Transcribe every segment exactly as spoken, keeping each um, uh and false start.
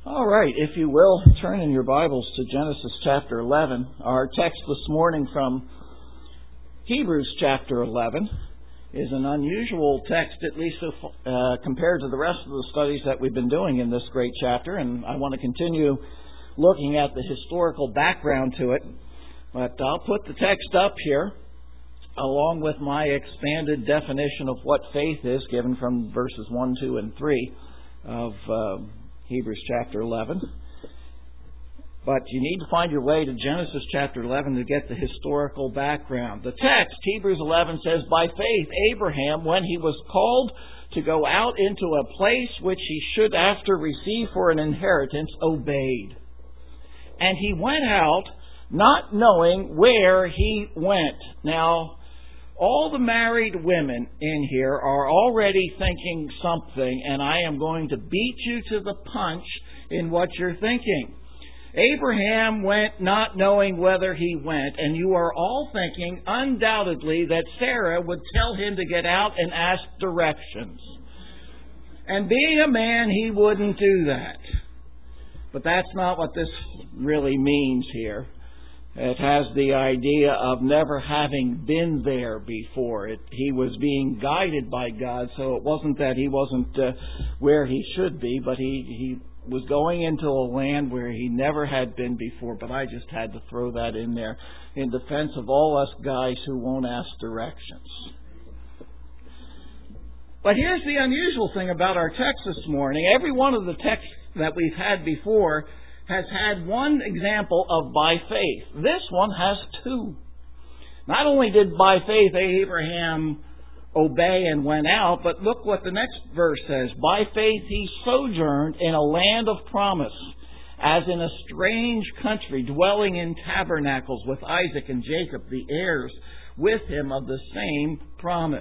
All right, if you will, turn in your Bibles to Genesis chapter eleven. Our text this morning from Hebrews chapter eleven is an unusual text, at least uh, compared to the rest of the studies that we've been doing in this great chapter, and I want to continue looking at the historical background to it. But I'll put the text up here, along with my expanded definition of what faith is, given from verses one, two, and three of uh, Hebrews chapter eleven. But you need to find your way to Genesis chapter eleven to get the historical background. The text, Hebrews eleven, says, "By faith Abraham, when he was called to go out into a place which he should after receive for an inheritance, obeyed. And he went out, not knowing where he went." Now, all the married women in here are already thinking something, and I am going to beat you to the punch in what you're thinking. Abraham went not knowing whither he went, and you are all thinking undoubtedly that Sarah would tell him to get out and ask directions. And being a man, he wouldn't do that. But that's not what this really means here. It has the idea of never having been there before. It, he was being guided by God, so it wasn't that he wasn't uh, where he should be, but he, he was going into a land where he never had been before. But I just had to throw that in there in defense of all us guys who won't ask directions. But here's the unusual thing about our text this morning. Every one of the texts that we've had before has had one example of by faith. This one has two. Not only did by faith Abraham obey and went out, but look what the next verse says. By faith he sojourned in a land of promise, as in a strange country, dwelling in tabernacles with Isaac and Jacob, the heirs with him of the same promise.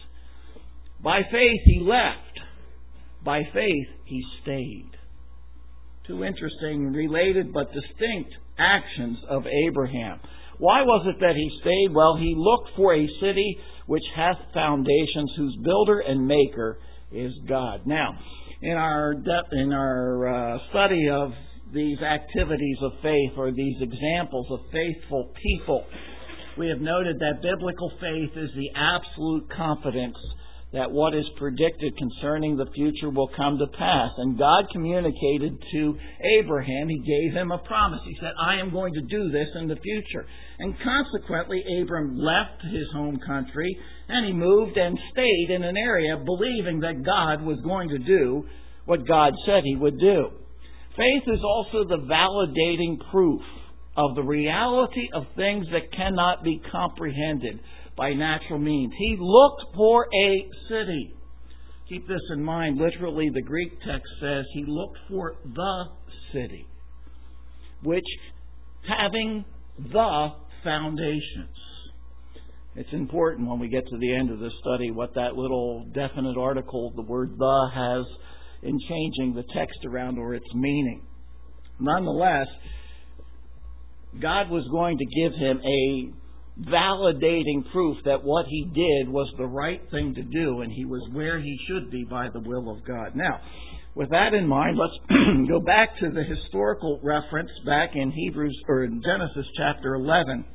By faith he left. By faith he stayed. Two interesting, related but distinct actions of Abraham. Why was it that he stayed? Well, he looked for a city which hath foundations, whose builder and maker is God. Now, in our de- in our uh, study of these activities of faith, or these examples of faithful people, we have noted that biblical faith is the absolute confidence that what is predicted concerning the future will come to pass. And God communicated to Abraham, He gave him a promise. He said, I am going to do this in the future. And consequently, Abram left his home country and he moved and stayed in an area believing that God was going to do what God said He would do. Faith is also the validating proof of the reality of things that cannot be comprehended by natural means. He looked for a city. Keep this in mind. Literally, the Greek text says he looked for the city, which having the foundations. It's important when we get to the end of this study what that little definite article, the word the, has in changing the text around or its meaning. Nonetheless, God was going to give him a validating proof that what he did was the right thing to do, and he was where he should be by the will of God. Now, with that in mind, let's go back to the historical reference back in Hebrews or in Genesis chapter eleven.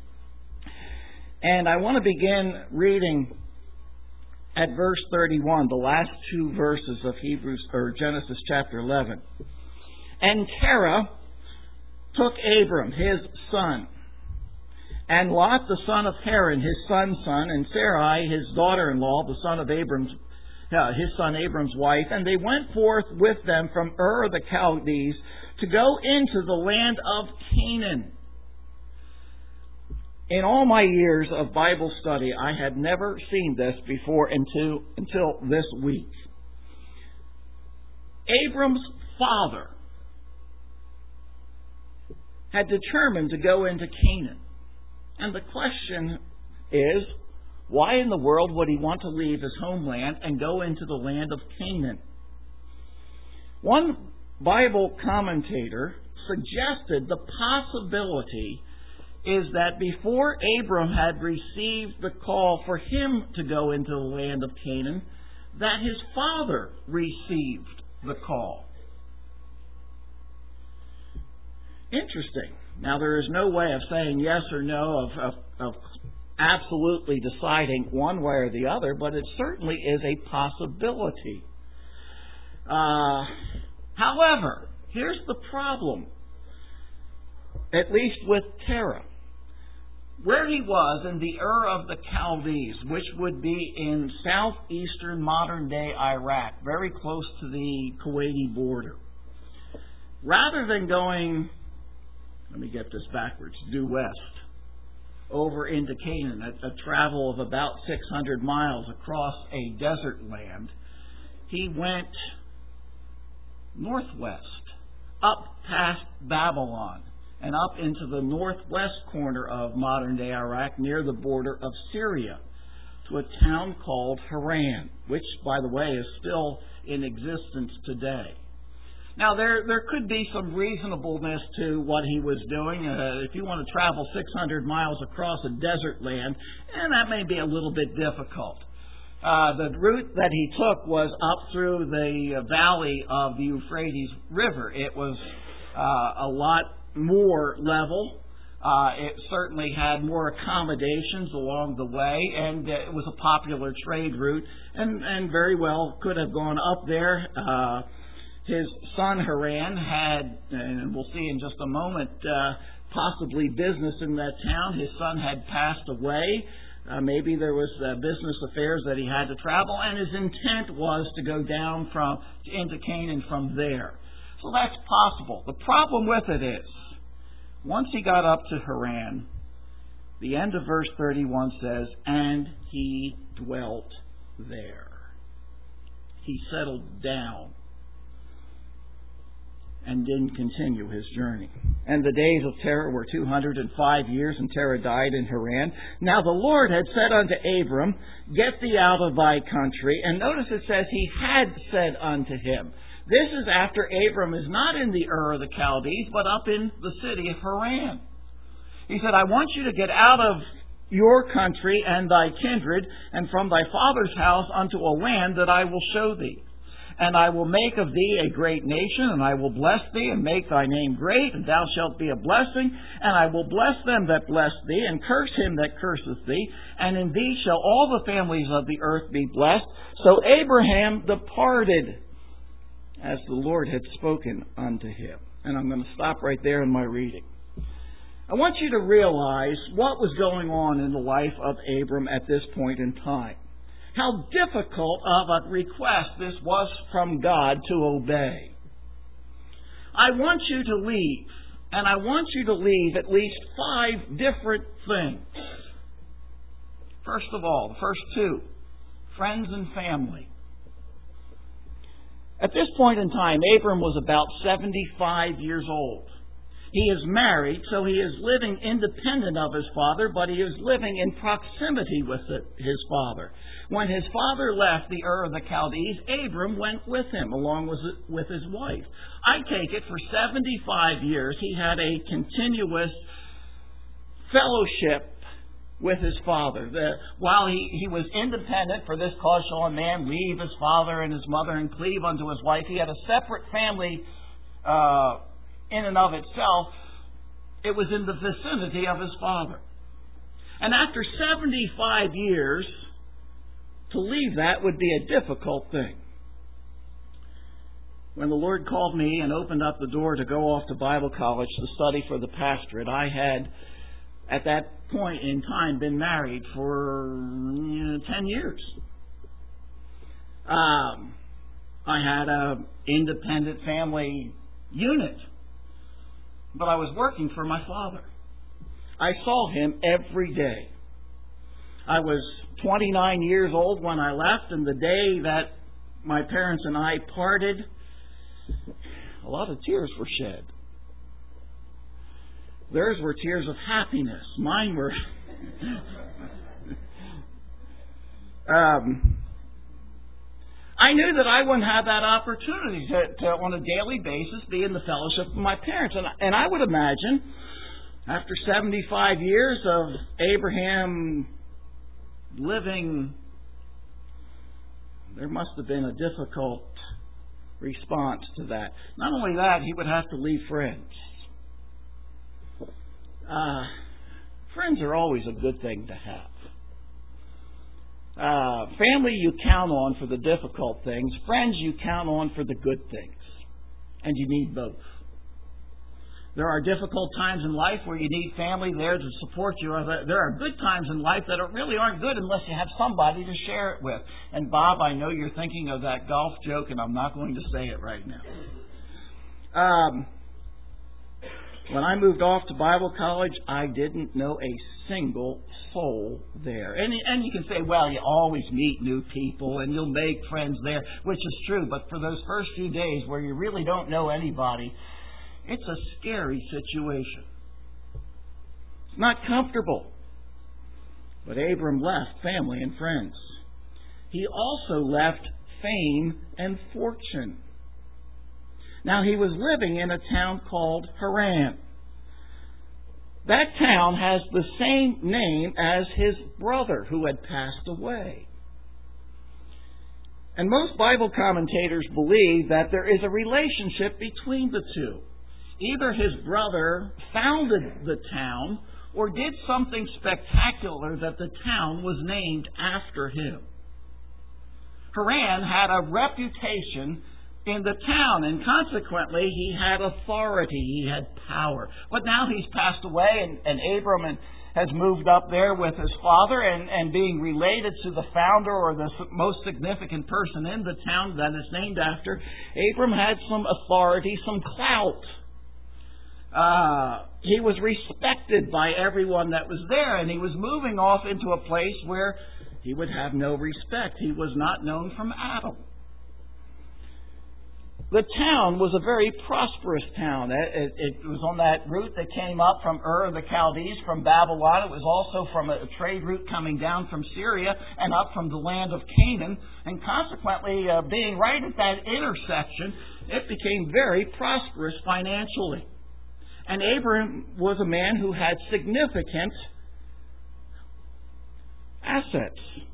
And I want to begin reading at verse thirty-one, the last two verses of Hebrews or Genesis chapter eleven. And Terah took Abram, his son, and Lot, the son of Haran, his son's son, and Sarai, his daughter-in-law, the son of Abram's, uh, his son Abram's wife, and they went forth with them from Ur of the Chaldees to go into the land of Canaan. In all my years of Bible study, I had never seen this before until, until this week. Abram's father had determined to go into Canaan. And the question is, why in the world would he want to leave his homeland and go into the land of Canaan? One Bible commentator suggested the possibility is that before Abram had received the call for him to go into the land of Canaan, that his father received the call. Interesting. Now, there is no way of saying yes or no, of, of, of absolutely deciding one way or the other, but it certainly is a possibility. Uh, however, here's the problem, at least with Terah. Where he was in the Ur of the Chaldees, which would be in southeastern modern-day Iraq, very close to the Kuwaiti border. Rather than going, let me get this backwards, due west, over into Canaan, a, a travel of about six hundred miles across a desert land, he went northwest, up past Babylon, and up into the northwest corner of modern-day Iraq, near the border of Syria, to a town called Haran, which, by the way, is still in existence today. Now, there there could be some reasonableness to what he was doing. Uh, if you want to travel six hundred miles across a desert land, and that may be a little bit difficult. Uh, the route that he took was up through the valley of the Euphrates River. It was uh, a lot more level. Uh, it certainly had more accommodations along the way, and uh, it was a popular trade route, and, and very well could have gone up there. Uh, his son Haran had, and we'll see in just a moment, uh, possibly business in that town. His son had passed away. Uh, maybe there was uh, business affairs that he had to travel, and his intent was to go down from into Canaan from there. So that's possible. The problem with it is, once he got up to Haran, the end of verse thirty-one says, and he dwelt there. He settled down and didn't continue his journey. And the days of Terah were two hundred five years, and Terah died in Haran. Now the Lord had said unto Abram, get thee out of thy country. And notice it says he had said unto him. This is after Abram is not in the Ur of the Chaldees, but up in the city of Haran. He said, I want you to get out of your country and thy kindred, and from thy father's house unto a land that I will show thee. And I will make of thee a great nation, and I will bless thee, and make thy name great, and thou shalt be a blessing. And I will bless them that bless thee, and curse him that curseth thee. And in thee shall all the families of the earth be blessed. So Abraham departed, as the Lord had spoken unto him. And I'm going to stop right there in my reading. I want you to realize what was going on in the life of Abram at this point in time. How difficult of a request this was from God to obey. I want you to leave, and I want you to leave at least five different things. First of all, the first two, friends and family. At this point in time, Abram was about seventy-five years old. He is married, so he is living independent of his father, but he is living in proximity with his father. When his father left the Ur of the Chaldees, Abram went with him, along with with his wife. I take it for seventy-five years he had a continuous fellowship with his father. The, while he, he was independent, for this cause shall a man leave his father and his mother and cleave unto his wife. He had a separate family uh, in and of itself. It was in the vicinity of his father. And after seventy-five years, to leave that would be a difficult thing. When the Lord called me and opened up the door to go off to Bible college to study for the pastorate, I had, at that point in time, been married for you know, ten years. Um, I had an independent family unit, but I was working for my father. I saw him every day. I was twenty-nine years old when I left, and the day that my parents and I parted, a lot of tears were shed. Theirs were tears of happiness. Mine were... um, I knew that I wouldn't have that opportunity to, to, on a daily basis, be in the fellowship of my parents. And, and I would imagine, after seventy-five years of Abraham living, there must have been a difficult response to that. Not only that, he would have to leave friends. Uh, friends are always a good thing to have. Uh, family you count on for the difficult things. Friends you count on for the good things. And you need both. There are difficult times in life where you need family there to support you. There are good times in life that really aren't good unless you have somebody to share it with. And Bob, I know you're thinking of that golf joke, and I'm not going to say it right now. Um, when I moved off to Bible college, I didn't know a single soul there. And, and you can say, well, you always meet new people and you'll make friends there, which is true. But for those first few days where you really don't know anybody, it's a scary situation. It's not comfortable. But Abram left family and friends. He also left fame and fortune. Now, he was living in a town called Haran. That town has the same name as his brother who had passed away. And most Bible commentators believe that there is a relationship between the two. Either his brother founded the town or did something spectacular that the town was named after him. Haran had a reputation in the town, and consequently he had authority, he had power. But now he's passed away, and, and Abram has moved up there with his father, and, and being related to the founder or the most significant person in the town that is named after, Abram had some authority, some clout. Uh, he was respected by everyone that was there, and he was moving off into a place where he would have no respect. He was not known from Adam. The town was a very prosperous town. It, it, it was on that route that came up from Ur of the Chaldees, from Babylon. It was also from a trade route coming down from Syria and up from the land of Canaan. And consequently, uh, being right at that intersection, it became very prosperous financially. And Abram was a man who had significant assets.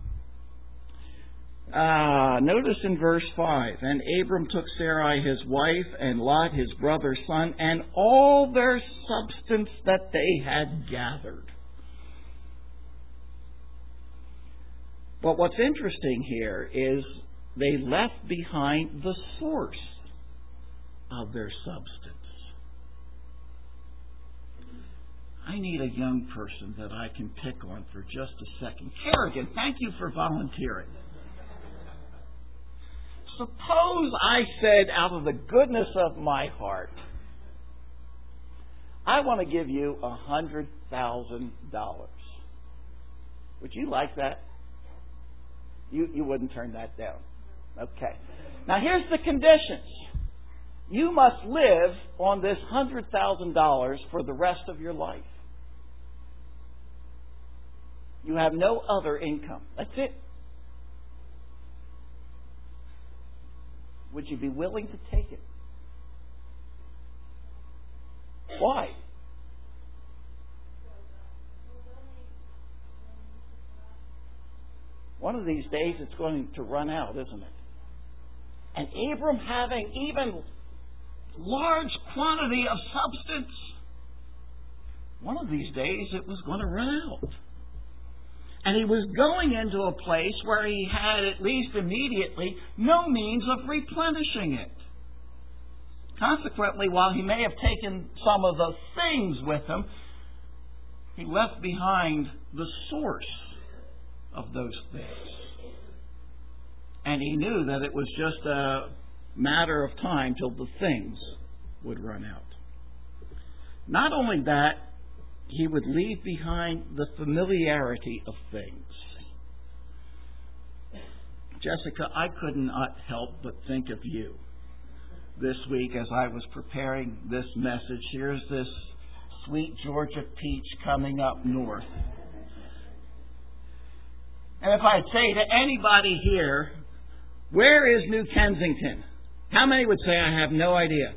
Uh, notice in verse five, and Abram took Sarai his wife, and Lot his brother's son, and all their substance that they had gathered. But what's interesting here is they left behind the source of their substance. I need a young person that I can pick on for just a second. Kerrigan, thank you for volunteering. Suppose I said out of the goodness of my heart, I want to give you a hundred thousand dollars. Would you like that? You you wouldn't turn that down. Okay. Now here's the conditions. You must live on this hundred thousand dollars for the rest of your life. You have no other income. That's it. Would you be willing to take it? Why? One of these days it's going to run out, isn't it? And Abram, having even large quantity of substance, one of these days it was going to run out. And he was going into a place where he had, at least immediately, no means of replenishing it. Consequently, while he may have taken some of the things with him, he left behind the source of those things. And he knew that it was just a matter of time till the things would run out. Not only that, he would leave behind the familiarity of things. Jessica, I could not help but think of you this week as I was preparing this message. Here's this sweet Georgia peach coming up north. And if I'd say to anybody here, where is New Kensington? How many would say, I have no idea?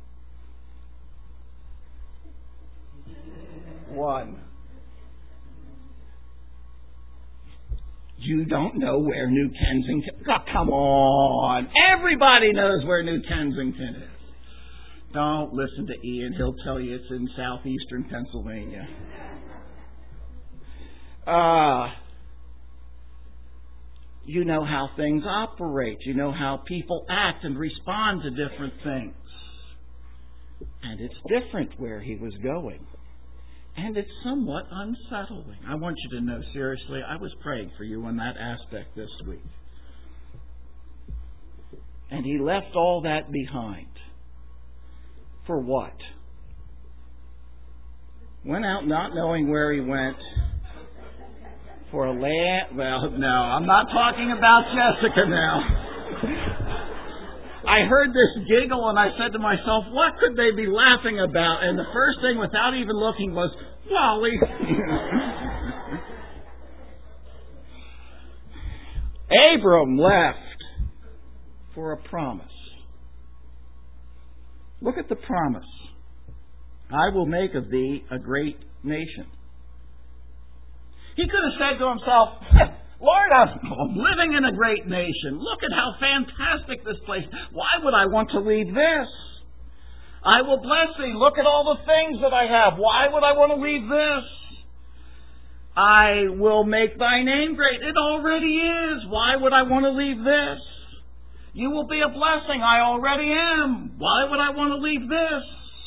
One. You don't know where New Kensington... Oh, come on. Everybody knows where New Kensington is. Don't listen to Ian. He'll tell you it's in southeastern Pennsylvania. Uh, you know how things operate. You know how people act and respond to different things. And it's different where he was going. And it's somewhat unsettling. I want you to know, seriously, I was praying for you in that aspect this week. And he left all that behind. For what? Went out not knowing where he went. For a land... Well, no, I'm not talking about Jessica now. I heard this giggle and I said to myself, what could they be laughing about? And the first thing, without even looking, was, Wally. Abram left for a promise. Look at the promise. I will make of thee a great nation. He could have said to himself, Lord, I'm living in a great nation. Look at how fantastic this place. Why would I want to leave this? I will bless thee. Look at all the things that I have. Why would I want to leave this? I will make thy name great. It already is. Why would I want to leave this? You will be a blessing. I already am. Why would I want to leave this?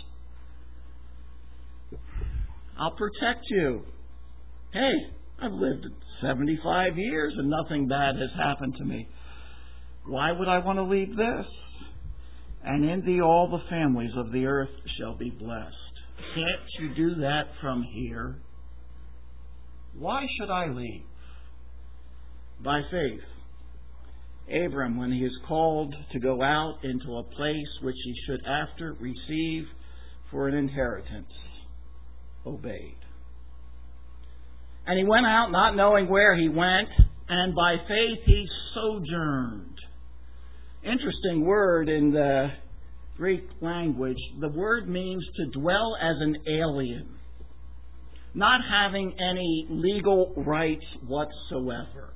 I'll protect you. Hey, I've lived seventy-five years and nothing bad has happened to me. Why would I want to leave this? And in thee all the families of the earth shall be blessed. Can't you do that from here? Why should I leave? By faith, Abram, when he is called to go out into a place which he should after receive for an inheritance, obeyed. And he went out not knowing where he went, and by faith he sojourned. Interesting word in the Greek language. The word means to dwell as an alien, not having any legal rights whatsoever.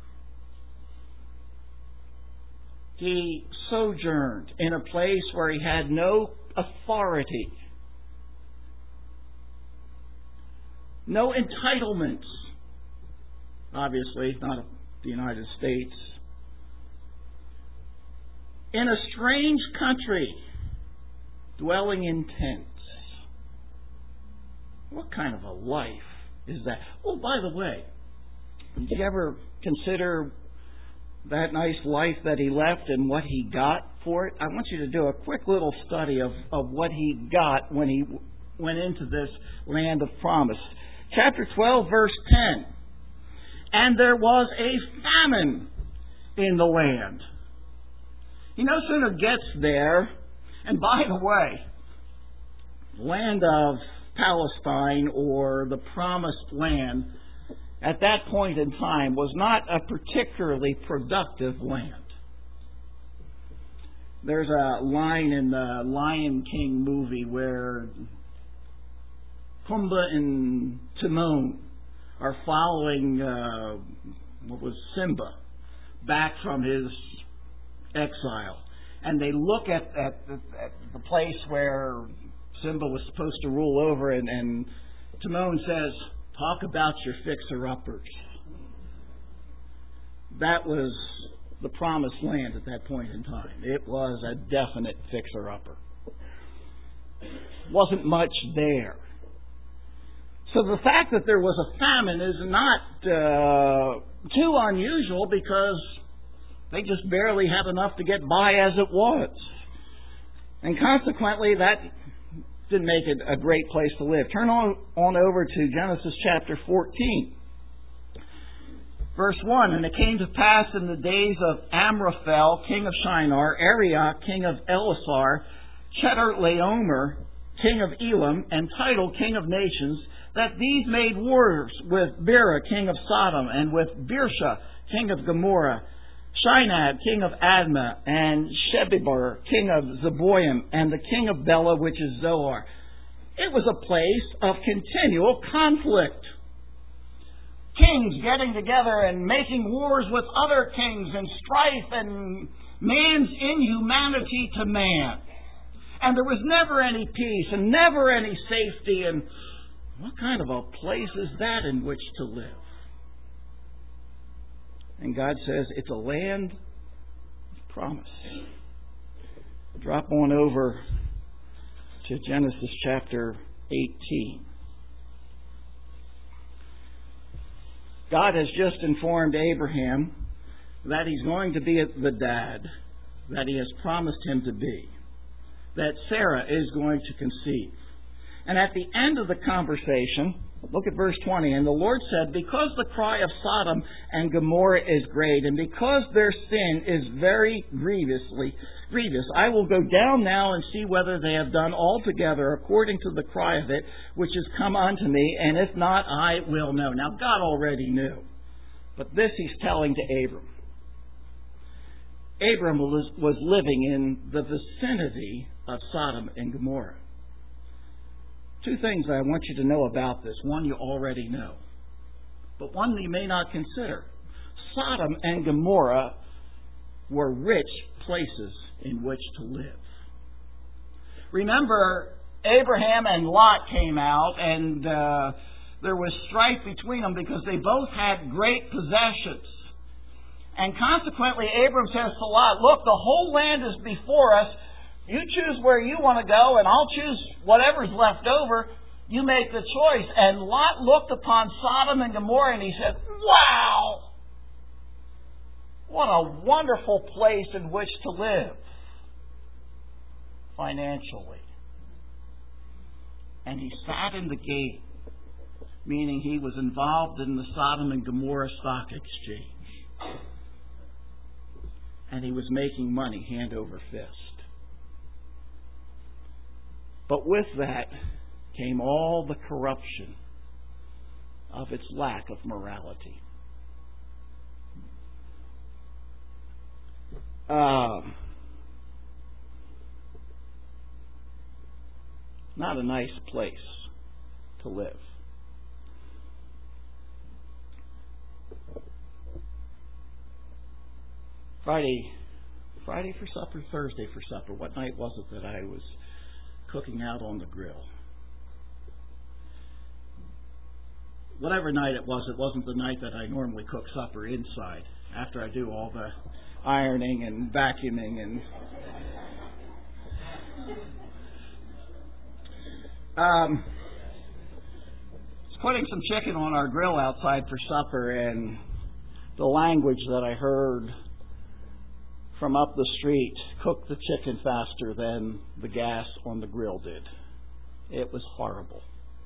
He sojourned in a place where he had no authority, no entitlements. Obviously, not the United States. In a strange country, dwelling in tents. What kind of a life is that? Oh, by the way, did you ever consider that nice life that he left and what he got for it? I want you to do a quick little study of, of what he got when he went into this land of promise. Chapter twelve, verse ten. And there was a famine in the land. He no sooner gets there, and by the way, the land of Palestine, or the promised land, at that point in time was not a particularly productive land. There's a line in the Lion King movie where Pumbaa and Timon are following uh, what was Simba back from his exile. And they look at, at, the, at the place where Simba was supposed to rule over, and, and Timon says, talk about your fixer-uppers. That was the promised land at that point in time. It was a definite fixer-upper. Wasn't much there. So the fact that there was a famine is not uh, too unusual, because they just barely had enough to get by as it was. And consequently, that didn't make it a great place to live. Turn on, on over to Genesis chapter fourteen. Verse one, and it came to pass in the days of Amraphel, king of Shinar, Arioch, king of Elasar, Chedorlaomer, king of Elam, and Tidal, king of nations, that these made wars with Bera, king of Sodom, and with Birsha, king of Gomorrah, Shinab, king of Admah, and Shebeber, king of Zeboim, and the king of Bela, which is Zoar. It was a place of continual conflict. Kings getting together and making wars with other kings, and strife and man's inhumanity to man. And there was never any peace and never any safety. And what kind of a place is that in which to live? And God says it's a land of promise. Drop on over to Genesis chapter eighteen. God has just informed Abraham that he's going to be the dad that he has promised him to be, that Sarah is going to conceive. And at the end of the conversation, look at verse twenty, and the Lord said, because the cry of Sodom and Gomorrah is great, and because their sin is very grievously grievous, I will go down now and see whether they have done altogether according to the cry of it, which has come unto me, and if not, I will know. Now, God already knew, but this he's telling to Abram. Abram was, was living in the vicinity of Sodom and Gomorrah. Two things I want you to know about this. One you already know, but one you may not consider. Sodom and Gomorrah were rich places in which to live. Remember, Abraham and Lot came out, and uh, there was strife between them because they both had great possessions. And consequently, Abram says to Lot, look, the whole land is before us. You choose where you want to go, and I'll choose whatever's left over. You make the choice. And Lot looked upon Sodom and Gomorrah, and he said, wow! What a wonderful place in which to live financially. And he sat in the gate, meaning he was involved in the Sodom and Gomorrah stock exchange. And he was making money hand over fist. But with that came all the corruption of its lack of morality. Um, not a nice place to live. Friday, Friday for supper, Thursday for supper. What night was it that I was cooking out on the grill? Whatever night it was, it wasn't the night that I normally cook supper inside, after I do all the ironing and vacuuming and um, I was putting some chicken on our grill outside for supper, and the language that I heard from up the street cooked the chicken faster than the gas on the grill did. It was horrible.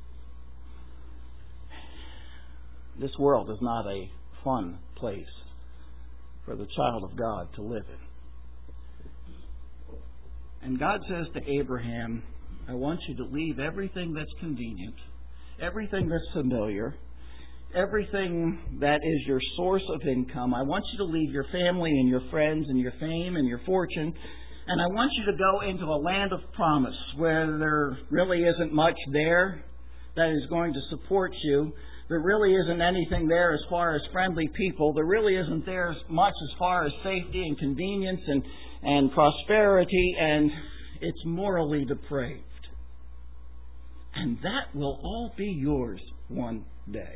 This world is not a fun place for the child of God to live in. And God says to Abraham, I want you to leave everything that's convenient, everything that's familiar, everything that is your source of income. I want you to leave your family and your friends and your fame and your fortune, and I want you to go into a land of promise where there really isn't much there that is going to support you. There really isn't anything there as far as friendly people. There really isn't there as much as far as safety and convenience and, and prosperity, and it's morally depraved. And that will all be yours one day.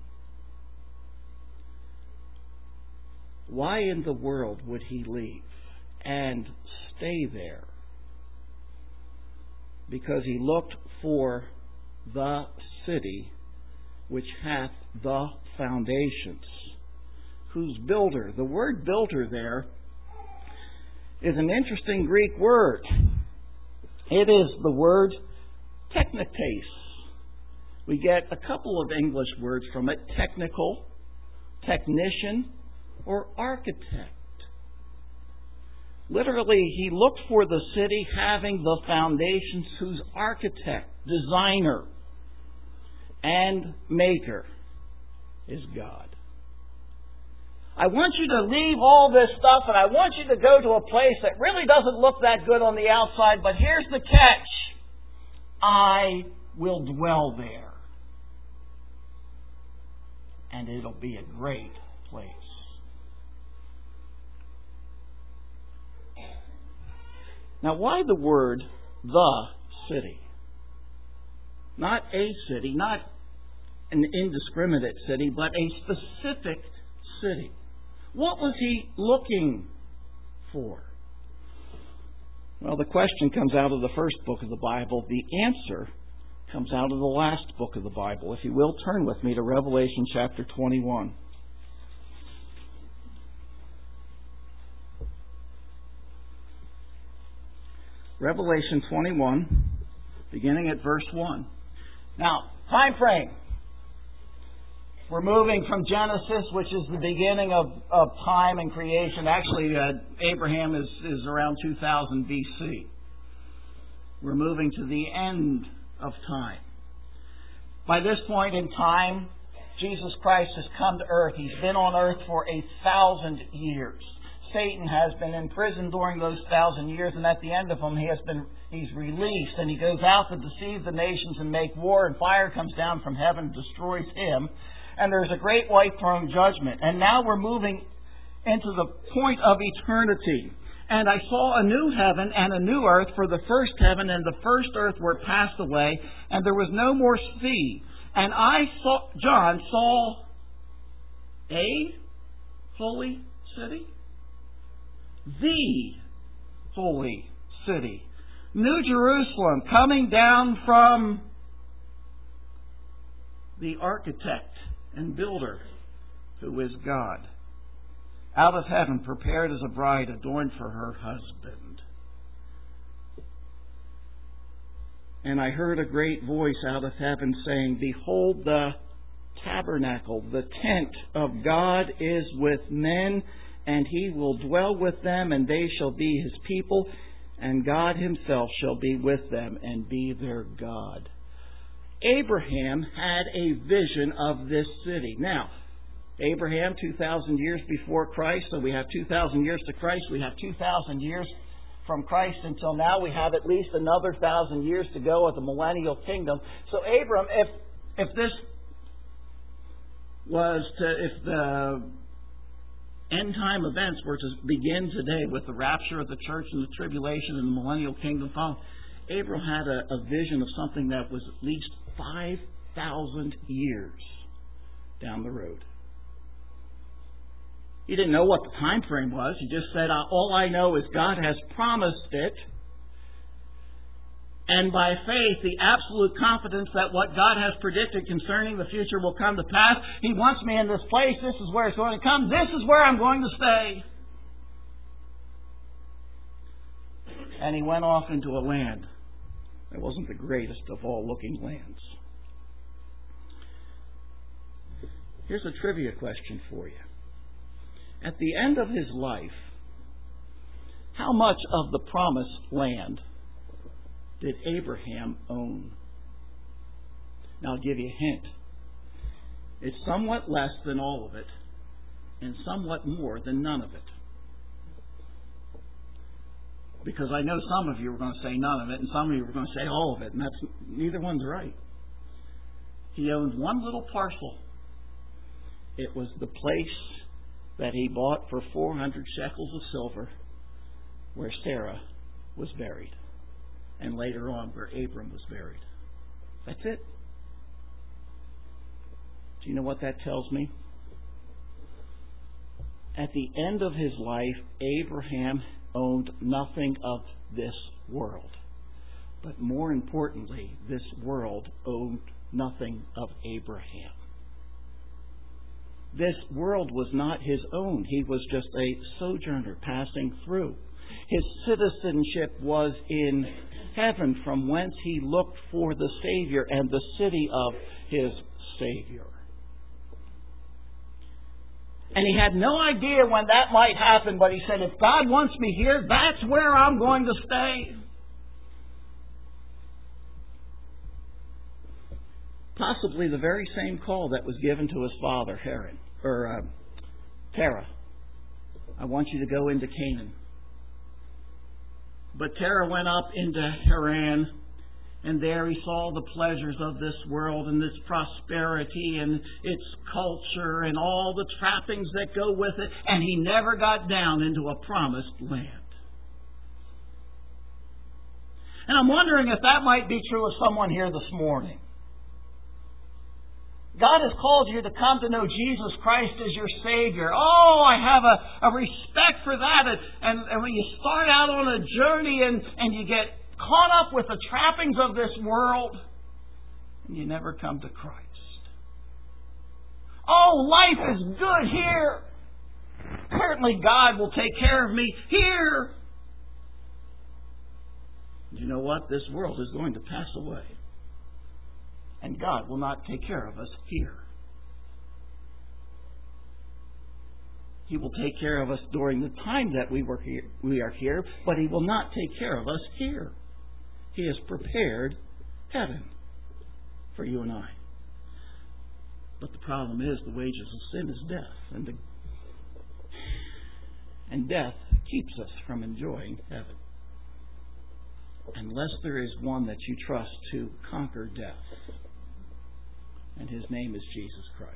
Why in the world would he leave and stay there? Because he looked for the city which hath the foundations, whose builder, the word builder there is an interesting Greek word. It is the word techniktes. We get a couple of English words from it: technical, technician, or architect. Literally, he looked for the city having the foundations, whose architect, designer, and maker is God. I want you to leave all this stuff, and I want you to go to a place that really doesn't look that good on the outside, but here's the catch. I will dwell there. And it'll be a great place. Now, why the word the city. Not a city, not an indiscriminate city, but a specific city. What was he looking for? Well, the question comes out of the first book of the Bible. The answer comes out of the last book of the Bible. If you will, turn with me to Revelation chapter twenty-one. Revelation twenty-one, beginning at verse one. Now, time frame. We're moving from Genesis, which is the beginning of, of time and creation. Actually, uh, Abraham is, is around two thousand B C. We're moving to the end of time. By this point in time, Jesus Christ has come to earth. He's been on earth for a thousand years. Satan has been in prison during those thousand years, and at the end of them, he has been he's released, and he goes out to deceive the nations and make war, and fire comes down from heaven and destroys him. And there's a great white throne judgment. And now we're moving into the point of eternity. And I saw a new heaven and a new earth, for the first heaven and the first earth were passed away, and there was no more sea. And I saw, John saw a holy city, the holy city, New Jerusalem, coming down from the architect and builder, who is God, out of heaven, prepared as a bride adorned for her husband. And I heard a great voice out of heaven saying, Behold, the tabernacle, the tent of God is with men, and he will dwell with them, and they shall be his people, and God himself shall be with them and be their God. Abraham had a vision of this city. Now, Abraham, two thousand years before Christ, so we have two thousand years to Christ. We have two thousand years from Christ until now. We have at least another one thousand years to go of the millennial kingdom. So, Abram, if if this was to, if the end time events were to begin today with the rapture of the church and the tribulation and the millennial kingdom following, Abram had a, a vision of something that was at least five thousand years down the road. He didn't know what the time frame was. He just said, all I know is God has promised it. And by faith, the absolute confidence that what God has predicted concerning the future will come to pass. He wants me in this place. This is where it's going to come. This is where I'm going to stay. And he went off into a land that wasn't the greatest of all looking lands. Here's a trivia question for you. At the end of his life, how much of the promised land did Abraham own? Now I'll give you a hint. It's somewhat less than all of it, and somewhat more than none of it. Because I know some of you are going to say none of it, and some of you are going to say all of it, and that's neither one's right. He owned one little parcel. It was the place that he bought for four hundred shekels of silver, where Sarah was buried, and later on where Abram was buried. That's it. Do you know what that tells me? At the end of his life, Abraham owned nothing of this world. But more importantly, this world owned nothing of Abraham. This world was not his own. He was just a sojourner passing through. His citizenship was in heaven, from whence he looked for the Savior and the city of his Savior. And he had no idea when that might happen, but he said, if God wants me here, that's where I'm going to stay. Possibly the very same call that was given to his father, Haran, or uh, Terah. I want you to go into Canaan. But Terah went up into Haran, and there he saw the pleasures of this world and its prosperity and its culture and all the trappings that go with it, and he never got down into a promised land. And I'm wondering if that might be true of someone here this morning. God has called you to come to know Jesus Christ as your Savior. Oh, I have a, a respect for that. And, and, and when you start out on a journey and, and you get caught up with the trappings of this world, and you never come to Christ. Oh, life is good here. Certainly God will take care of me here. You know what? This world is going to pass away. And God will not take care of us here. He will take care of us during the time that we were here, we are here, but He will not take care of us here. He has prepared heaven for you and I. But the problem is the wages of sin is death, and the, and death keeps us from enjoying heaven. Unless there is one that you trust to conquer death. And His name is Jesus Christ.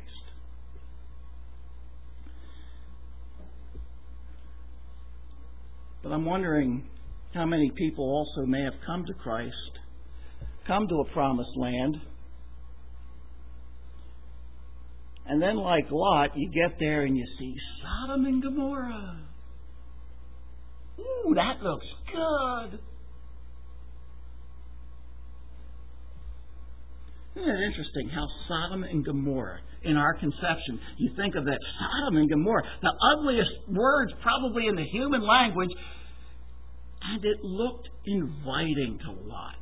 But I'm wondering how many people also may have come to Christ, come to a promised land, and then like Lot, you get there and you see Sodom and Gomorrah. Ooh, that looks good. Isn't it interesting how Sodom and Gomorrah, in our conception, you think of that Sodom and Gomorrah, the ugliest words probably in the human language, and it looked inviting to Lot.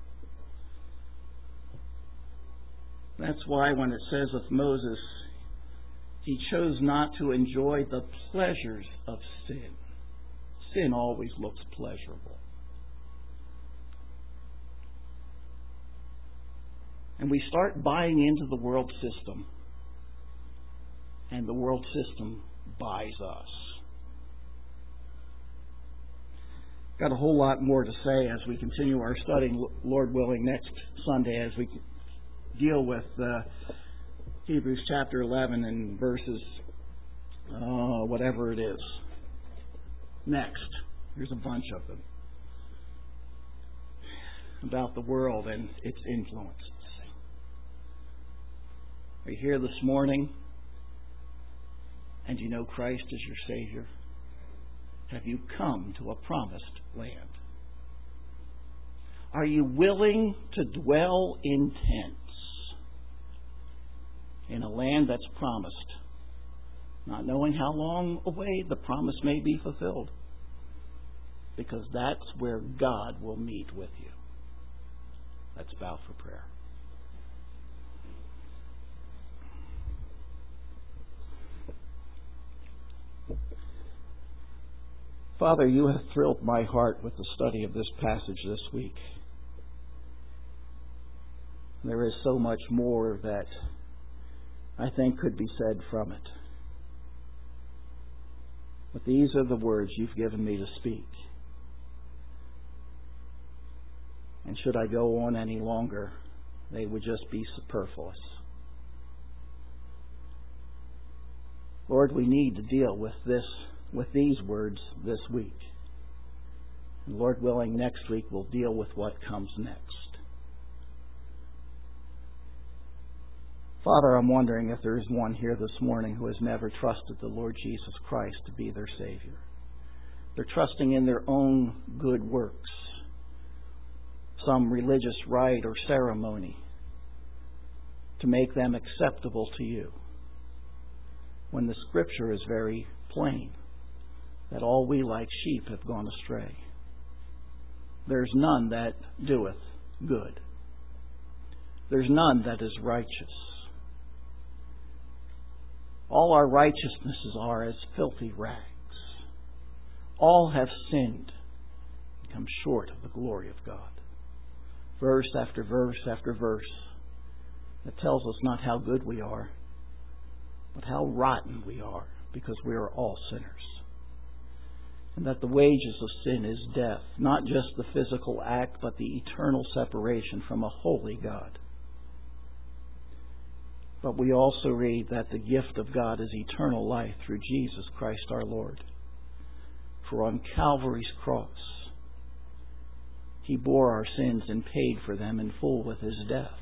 That's why when it says of Moses, he chose not to enjoy the pleasures of sin. Sin always looks pleasurable. And we start buying into the world system. And the world system buys us. Got a whole lot more to say as we continue our study, Lord willing, next Sunday as we deal with uh, Hebrews chapter eleven and verses uh, whatever it is. Next. There's a bunch of them. About the world and its influences. Are you here this morning and you know Christ is your Savior? Have you come to a promised land? Are you willing to dwell in tents in a land that's promised, not knowing how long away the promise may be fulfilled? Because that's where God will meet with you. Let's bow for prayer. Father, you have thrilled my heart with the study of this passage this week. There is so much more that I think could be said from it. But these are the words you've given me to speak. And should I go on any longer, they would just be superfluous. Lord, we need to deal with this with these words this week. And Lord willing, next week we'll deal with what comes next. Father, I'm wondering if there is one here this morning who has never trusted the Lord Jesus Christ to be their Savior. They're trusting in their own good works, some religious rite or ceremony to make them acceptable to you, when the Scripture is very plain that all we like sheep have gone astray. There's none that doeth good. There's none that is righteous. All our righteousnesses are as filthy rags. All have sinned and come short of the glory of God. Verse after verse after verse that tells us not how good we are, but how rotten we are, because we are all sinners. And that the wages of sin is death, not just the physical act, but the eternal separation from a holy God. But we also read that the gift of God is eternal life through Jesus Christ our Lord. For on Calvary's cross, He bore our sins and paid for them in full with His death.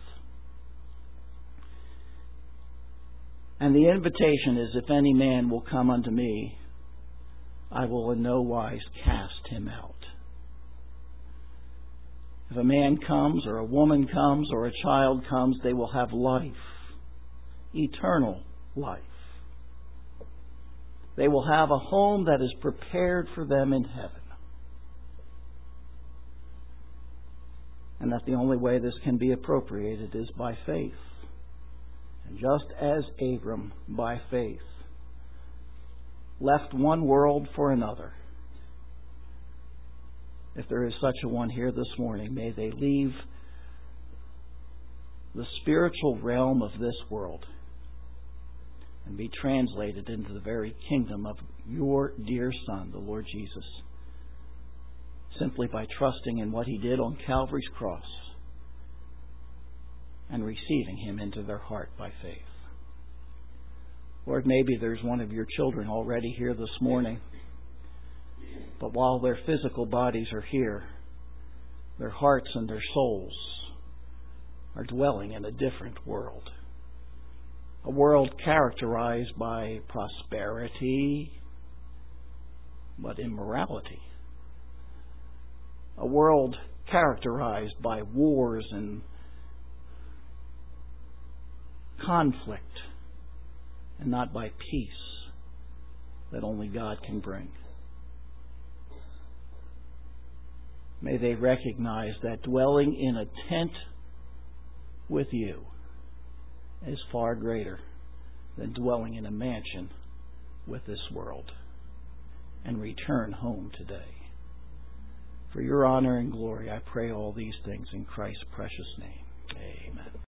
And the invitation is, if any man will come unto me, I will in no wise cast him out. If a man comes, or a woman comes, or a child comes, they will have life, eternal life. They will have a home that is prepared for them in heaven. And that the only way this can be appropriated is by faith. And just as Abram, by faith, left one world for another, if there is such a one here this morning, may they leave the spiritual realm of this world and be translated into the very kingdom of your dear Son, the Lord Jesus, simply by trusting in what He did on Calvary's cross and receiving Him into their heart by faith. Lord, maybe there's one of your children already here this morning, but while their physical bodies are here, their hearts and their souls are dwelling in a different world. A world characterized by prosperity, but immorality. A world characterized by wars and conflict, and not by peace that only God can bring. May they recognize that dwelling in a tent with you is far greater than dwelling in a mansion with this world, and return home today. For your honor and glory, I pray all these things in Christ's precious name.